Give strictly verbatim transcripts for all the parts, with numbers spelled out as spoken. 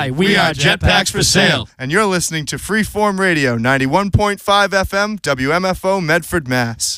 Hi, we are Jetpacks for Sale. And you're listening to Freeform Radio, ninety-one point five F M, W M F O, Medford, Mass.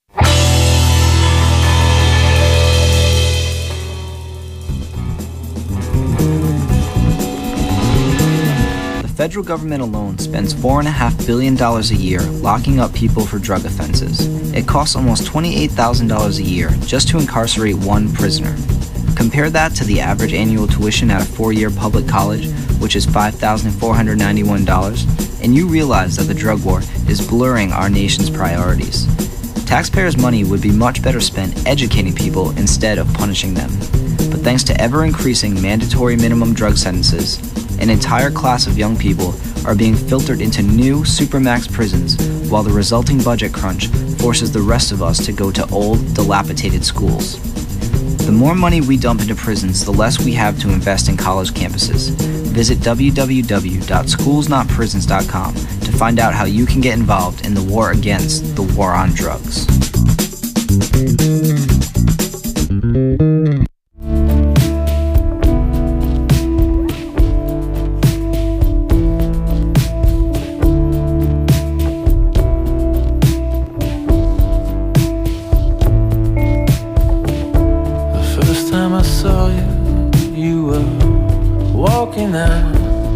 The federal government alone spends four point five billion dollars a year locking up people for drug offenses. It costs almost twenty-eight thousand dollars a year just to incarcerate one prisoner. Compare that to the average annual tuition at a four-year public college, which is five thousand four hundred ninety-one dollars, and you realize that the drug war is blurring our nation's priorities. Taxpayers' money would be much better spent educating people instead of punishing them. But thanks to ever-increasing mandatory minimum drug sentences, an entire class of young people are being filtered into new supermax prisons, while the resulting budget crunch forces the rest of us to go to old, dilapidated schools. The more money we dump into prisons, the less we have to invest in college campuses. Visit w w w dot schools not prisons dot com to find out how you can get involved in the war against the war on drugs. Walking out,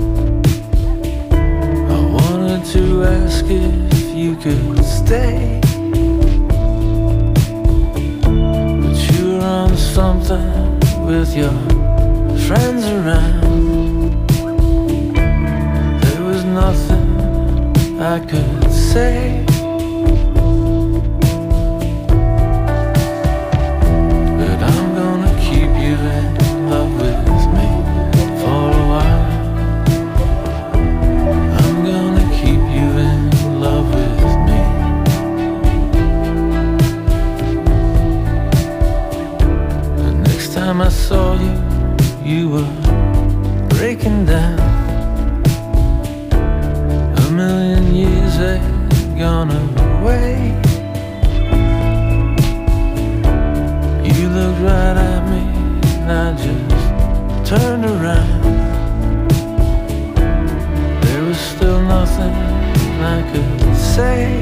I wanted to ask if you could stay, but you were on something with your friends around. There was nothing I could say. But I'm gonna keep you in love with I saw you, you were breaking down. A million years had gone away. You looked right at me and I just turned around. There was still nothing I could say.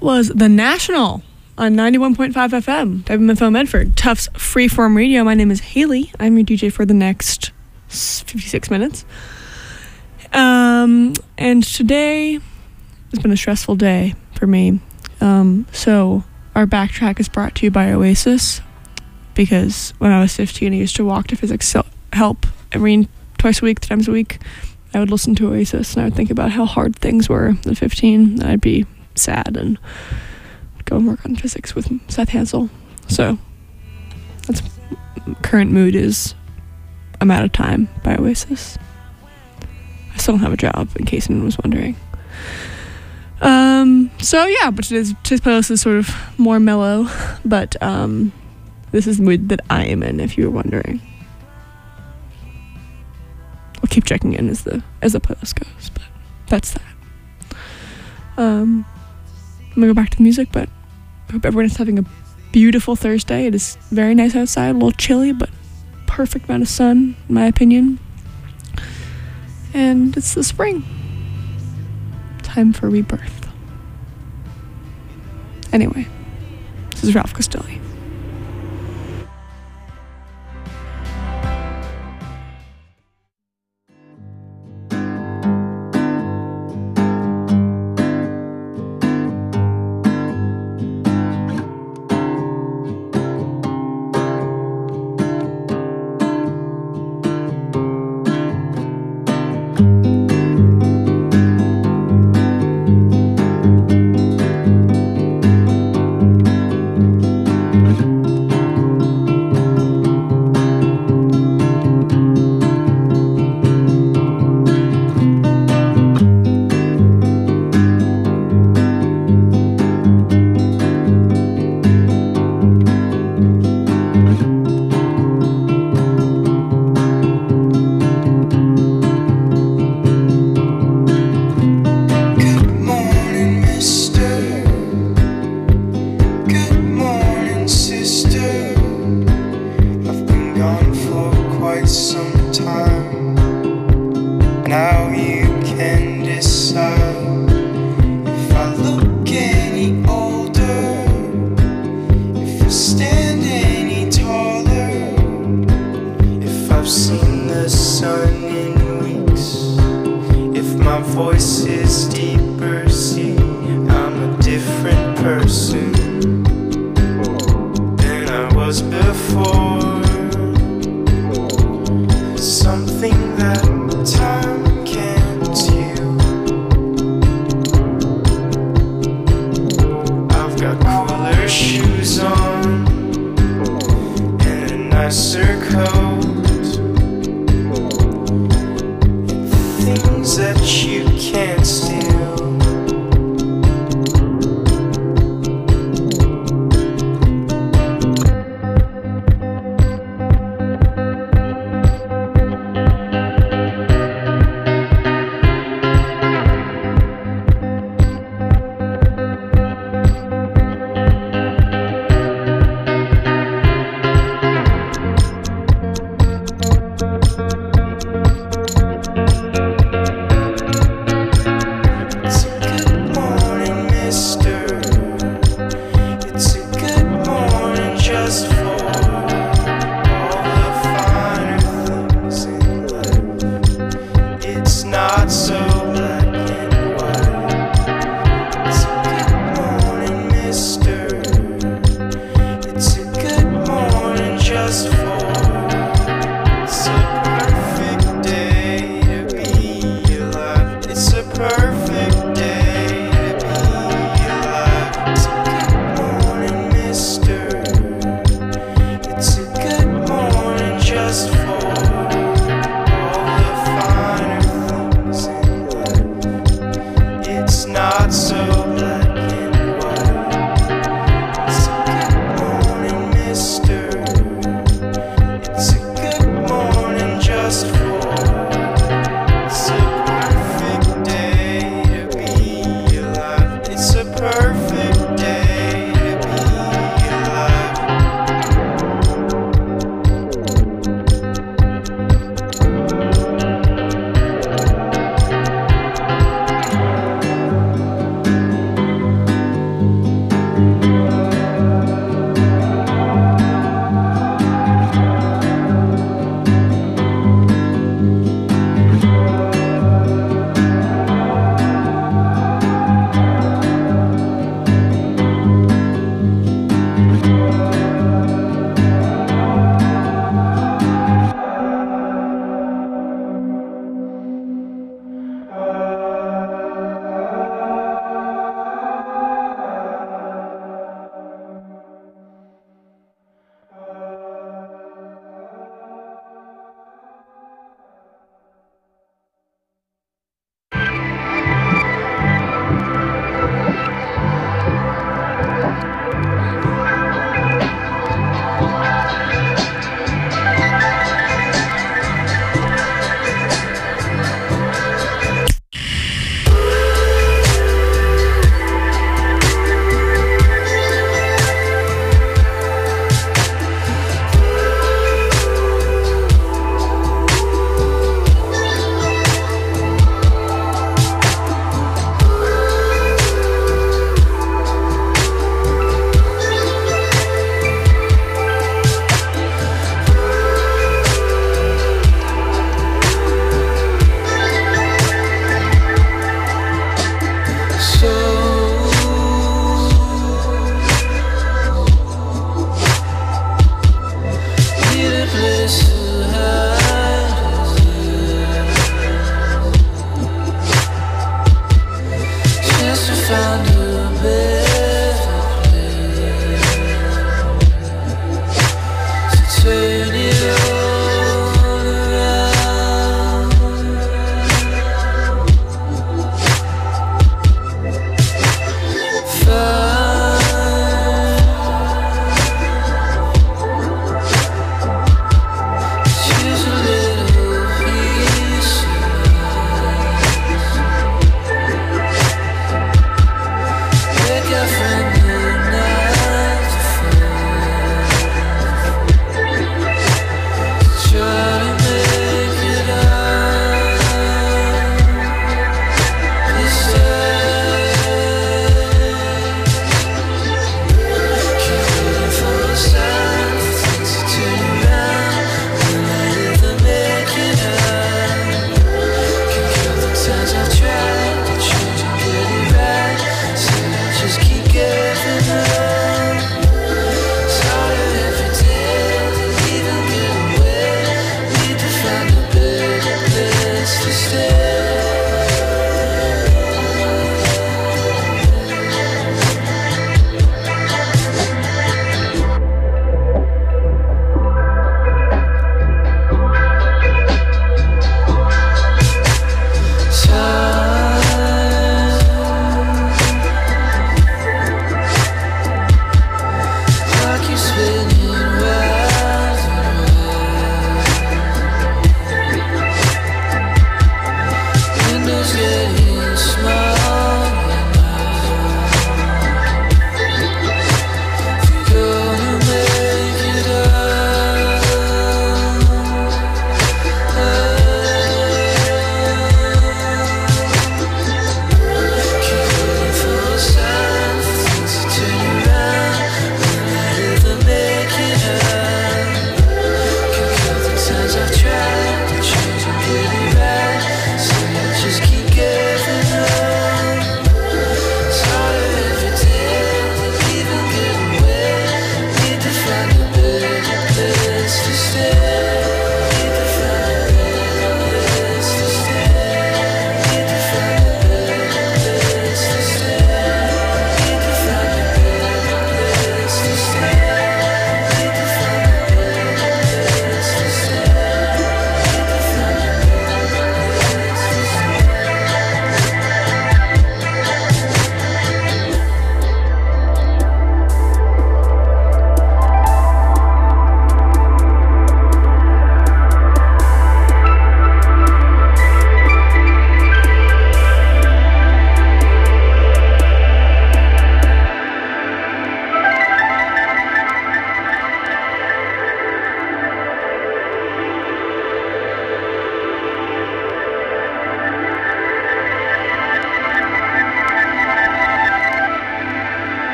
That was The National on ninety-one point five F M, W M F O Medford, Tufts Freeform Radio. My name is Haley. I'm your D J for the next fifty-six minutes. Um, and today has been a stressful day for me. Um, so our backtrack is brought to you by Oasis, because when I was fifteen, I used to walk to physics help every twice a week, times a week. I would listen to Oasis, and I would think about how hard things were at fifteen, and I'd be sad and go and work on physics with Seth Hansel. So that's current mood is I'm Out of Time by Oasis. I still don't have a job, in case anyone was wondering. Um, so yeah, but today's, today's playlist is sort of more mellow, but um, this is the mood that I am in, if you were wondering. I'll keep checking in as the as the playlist goes, but that's that. Um, I'm gonna go back to the music, but I hope everyone is having a beautiful Thursday. It is very nice outside, a little chilly, but perfect amount of sun, in my opinion. And it's the spring. Time for rebirth. Anyway, this is Ralph Costelli.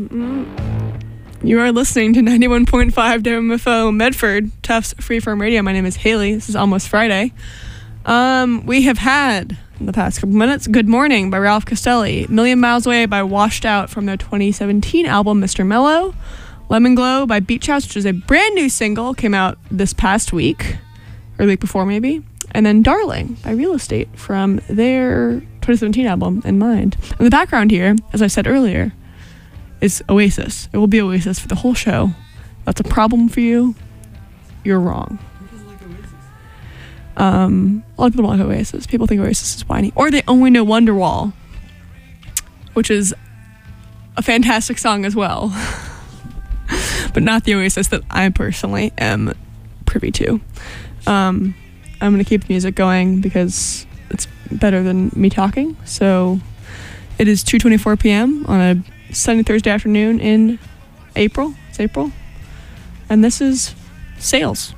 You are listening to ninety-one point five W M F O Medford, Tufts Freeform Radio. My name is Haley. This is Almost Friday. Um, we have had, in the past couple minutes, Good Morning by Ralph Costelli, Million Miles Away by Washed Out from their twenty seventeen album, Mister Mellow, Lemon Glow by Beach House, which is a brand new single, came out this past week, or the week before maybe, and then Darling by Real Estate from their twenty seventeen album, In Mind. In the background here, as I said earlier, is Oasis. It will be Oasis for the whole show. That's a problem for you. You're wrong. Um, a lot of people don't like Oasis. People think Oasis is whiny. Or they only know Wonderwall, which is a fantastic song as well. But not the Oasis that I personally am privy to. Um, I'm going to keep the music going because it's better than me talking. So it is two twenty-four p.m. on a sunny Thursday afternoon in April. It's April. And this is Sales.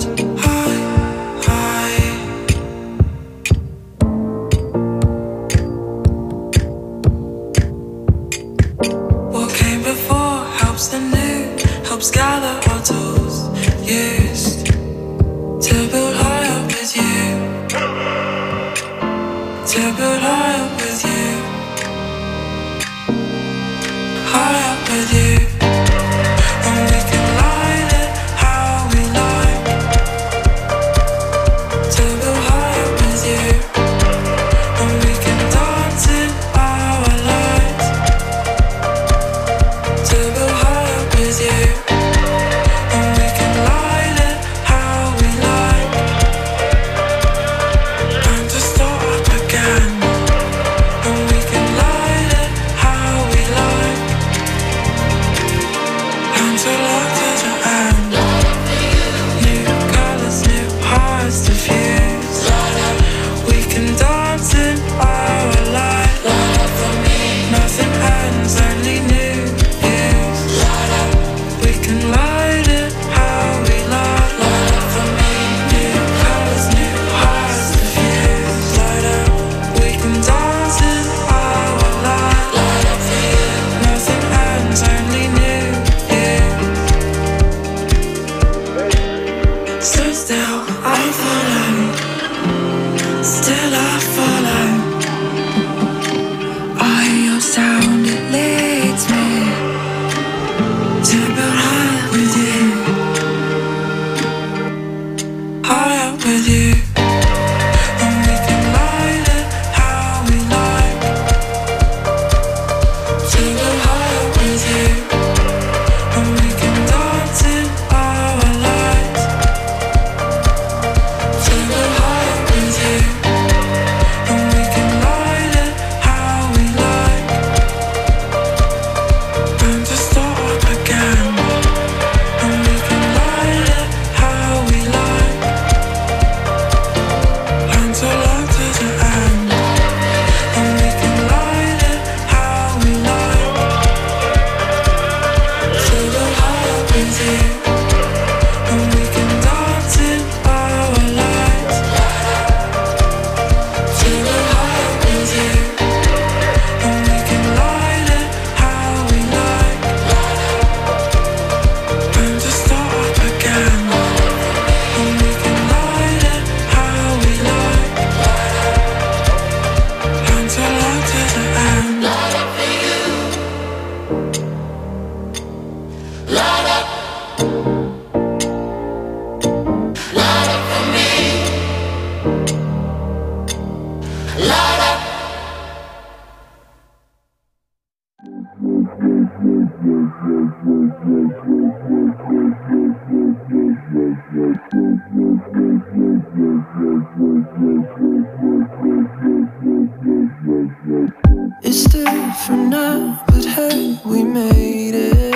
It's different now, but hey, we made it.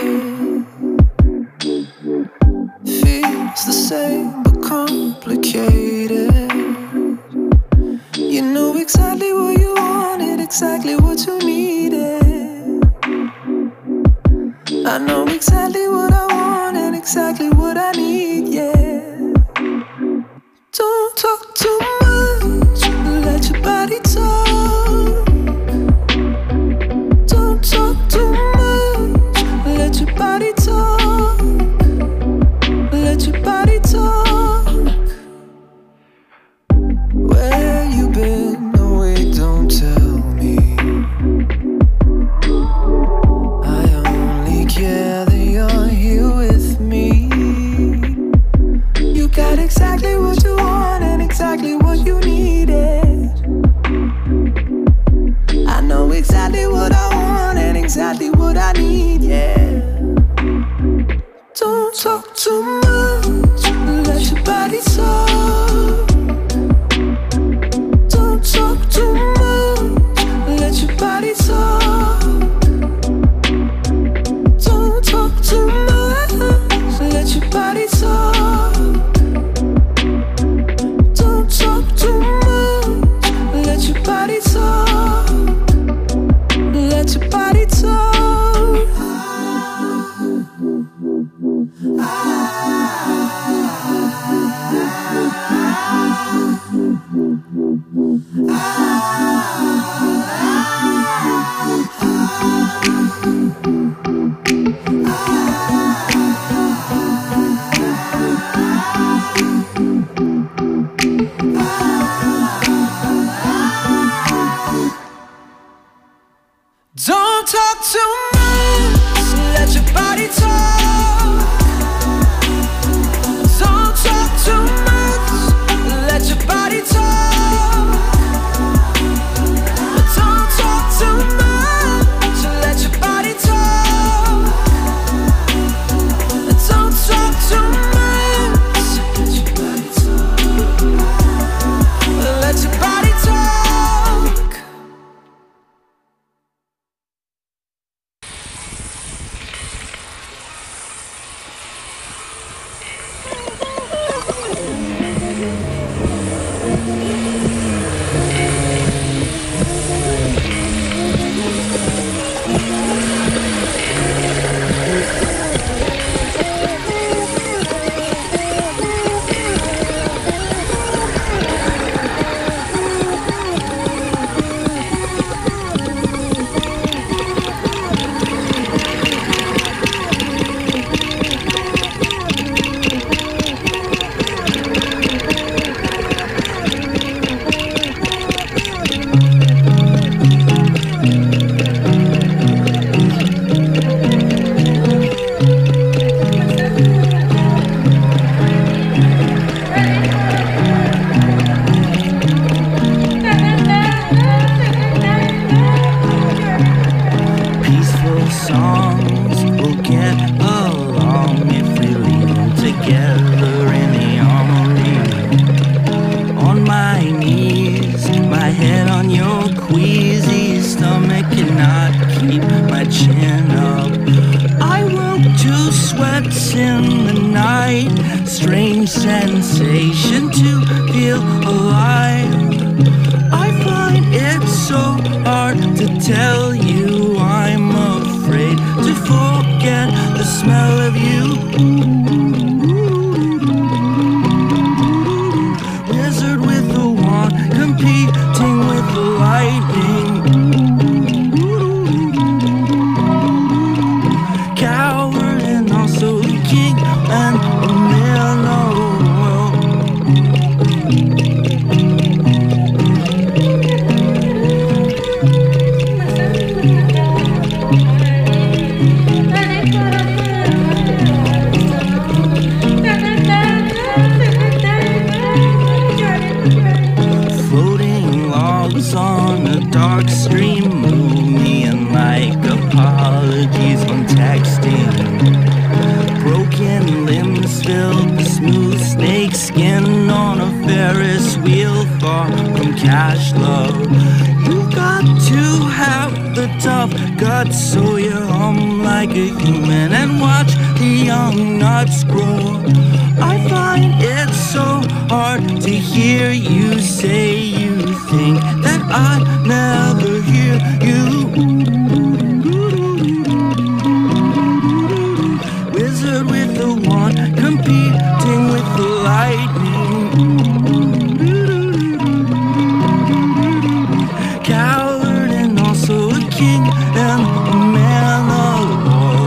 Feels the same, but complicated. You know exactly what you wanted, exactly what you needed. I know exactly what I want and exactly what I need, yeah. Don't talk too much, let your body talk. Don't talk too much, let your body talk. Let your body talk. Where you been? No, wait, don't tell me. I only care that you're in the night. Strange sensation to feel alive. I find it so hard to tell you I'm afraid to forget the smell of you. Wizard with a wand, competing with the lightning. Coward and also the king and a man of the world. Floating logs on a dark stream move me in like apologies when texting. Broken limbs fill the smooth snake skin on a Ferris wheel far from cash love. You got to have the tough guts so you hum like a human and watch the young nuts grow. I find it so hard to hear you say you think that I never hear you. Wizard with the wand, competing with the lightning. Coward and also a king and a man of war.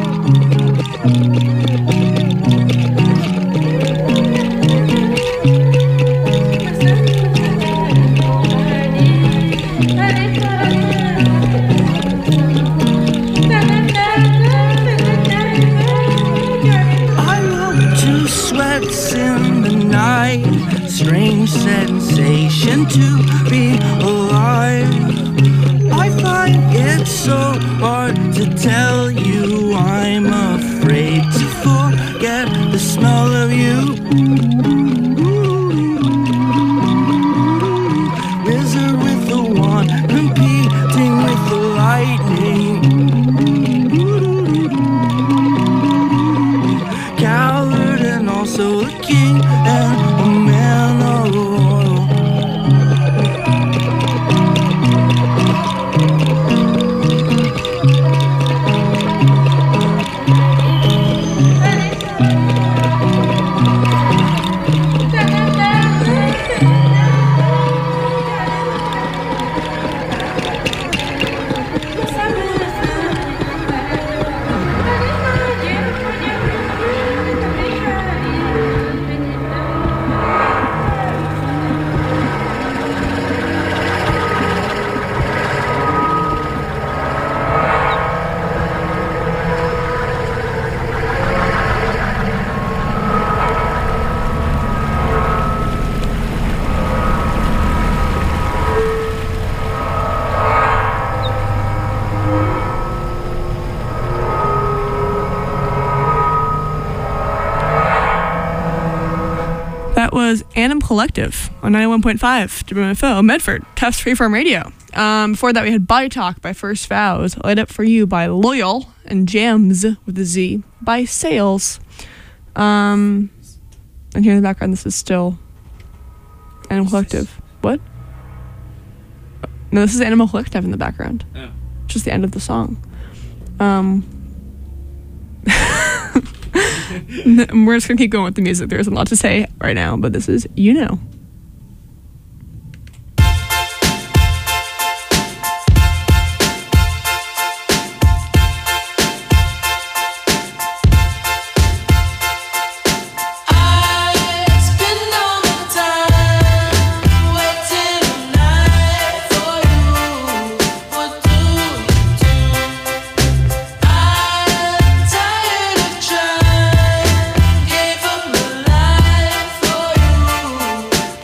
Sweats in the night, strange sensation to be alive. I find it so hard to tell you I'm afraid to forget the smell of you. Wizard with the wand, competing with the lightning. Coward and also a king and a man of the world. That was Animal Collective on ninety-one point five W M F O, Medford, Tufts Freeform Radio. Um, before that, we had Body Talk by First Vows, Light Up For You by Loyal, and Jams with a Z by Sales. Um, and here in the background, this is still Animal Collective. What? No, this is Animal Collective in the background. Oh. Just the end of the song. Um... We're just gonna keep going with the music. There's a lot to say right now, but this is You Know. Trying, gave up my life for you.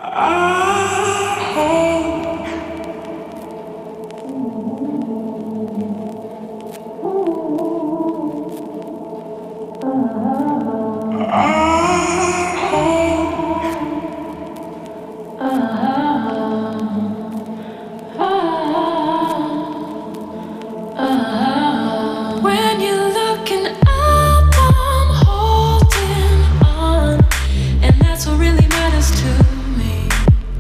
When you're looking up, I'm holding on, and that's what really matters to me.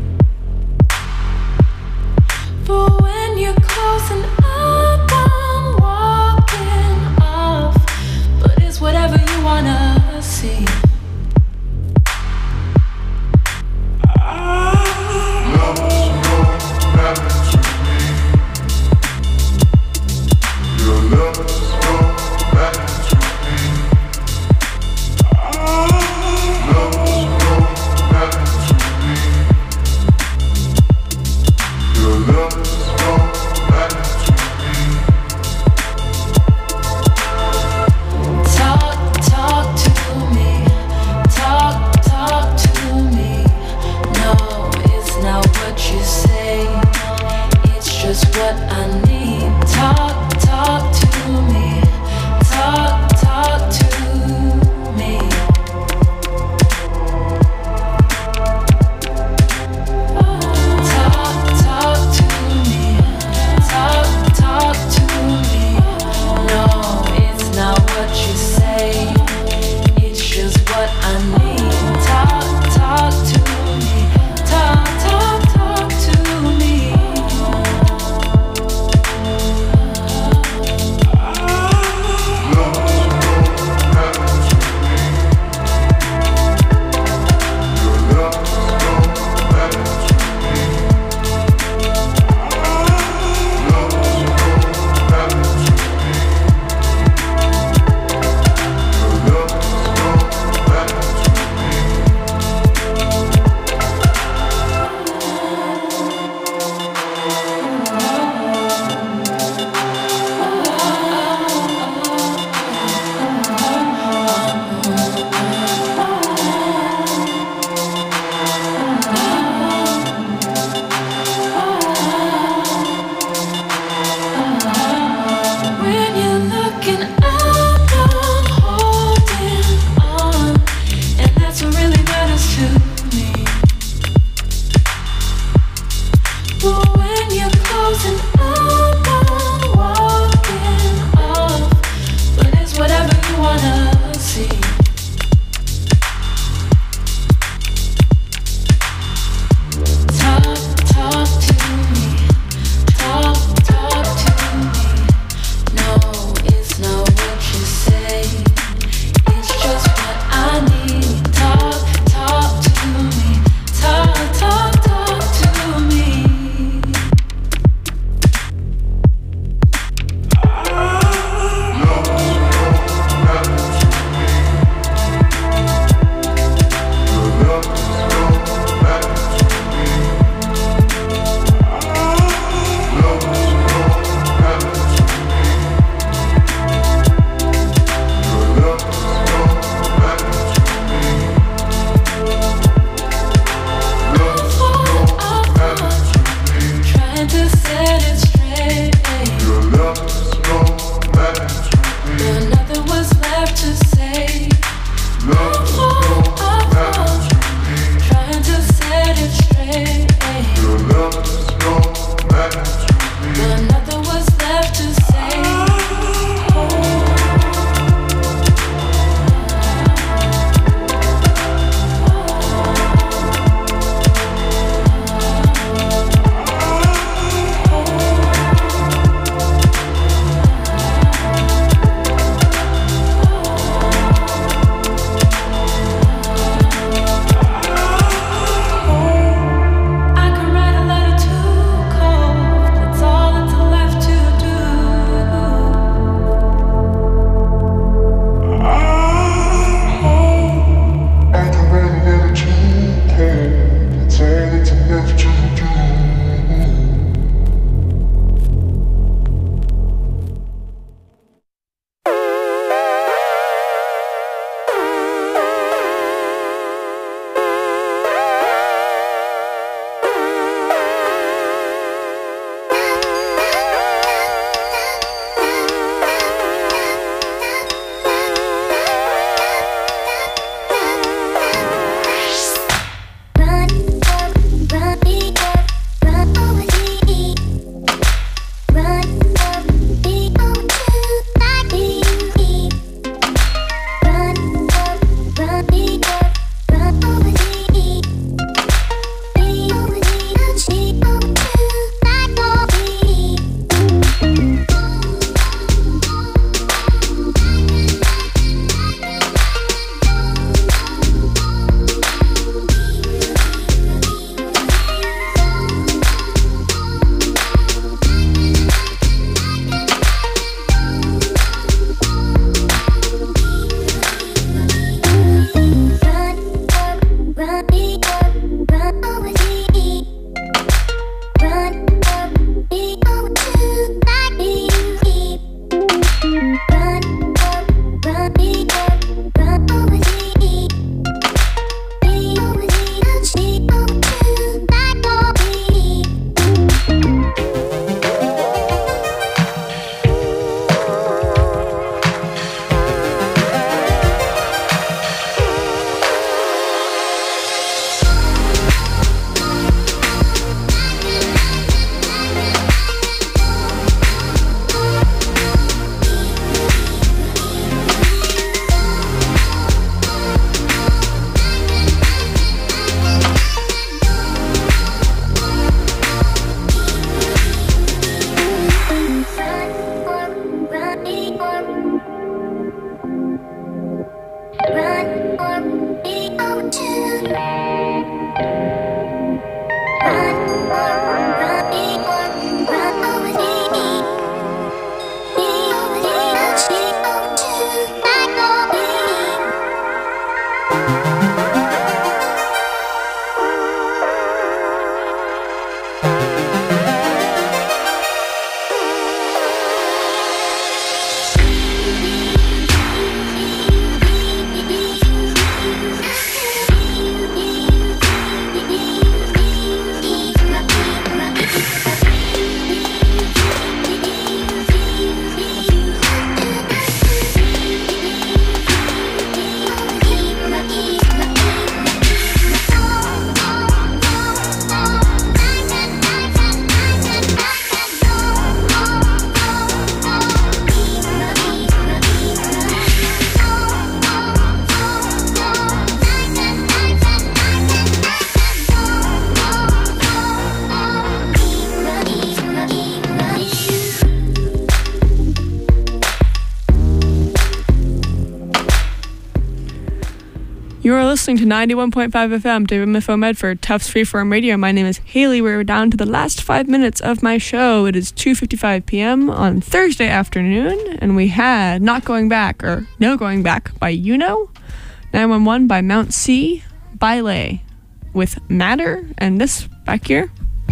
You're listening to ninety-one point five F M, W M F O Medford, Tufts Freeform Radio. My name is Haley. We're down to the last five minutes of my show. It is two fifty-five p.m. on Thursday afternoon, and we had Not Going Back, or No Going Back by Yuno, nine one one by Mount C, Baile with Matter, and this back here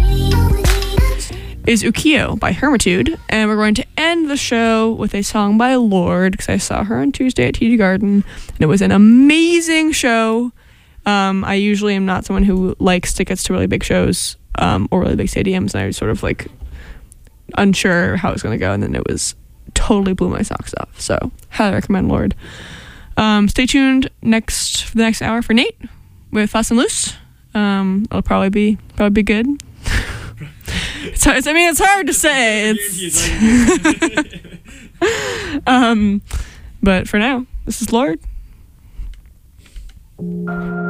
is Ukiyo by Hermitude, and we're going to end the show with a song by Lorde, because I saw her on Tuesday at T D Garden, and it was an amazing show. Um, I usually am not someone who likes tickets to really big shows um, or really big stadiums, and I was sort of like unsure how it was going to go, and then it was totally blew my socks off. So highly recommend Lorde. Um, stay tuned next for the next hour for Nate with Fast and Loose. Um, it'll probably be probably be good. It's hard, I mean, it's hard to say. It's um, but for now, this is Lorde.